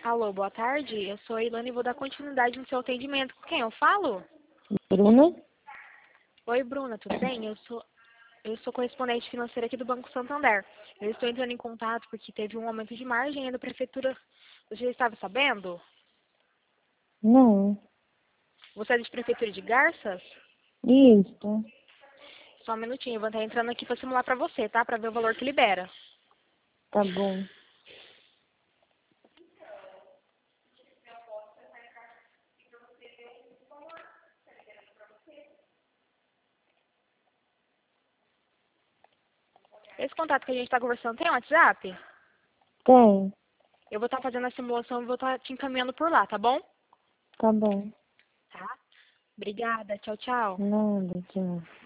Alô, boa tarde. Eu sou a Ilana e vou dar continuidade no seu atendimento. Com quem eu falo? Bruna? Oi, Bruna, tudo bem? Eu sou correspondente financeira aqui do Banco Santander. Eu estou entrando em contato porque teve um aumento de margem aí da prefeitura. Você já estava sabendo? Não. Você é de prefeitura de Garças? Isso. Só um minutinho, eu vou estar entrando aqui para simular para você, tá? Para ver o valor que libera. Tá bom. Esse contato que a gente está conversando tem WhatsApp? Tem. Eu vou estar fazendo a simulação e vou estar te encaminhando por lá, tá bom? Tá bom. Tá? Obrigada. Tchau, tchau. Nada, tchau.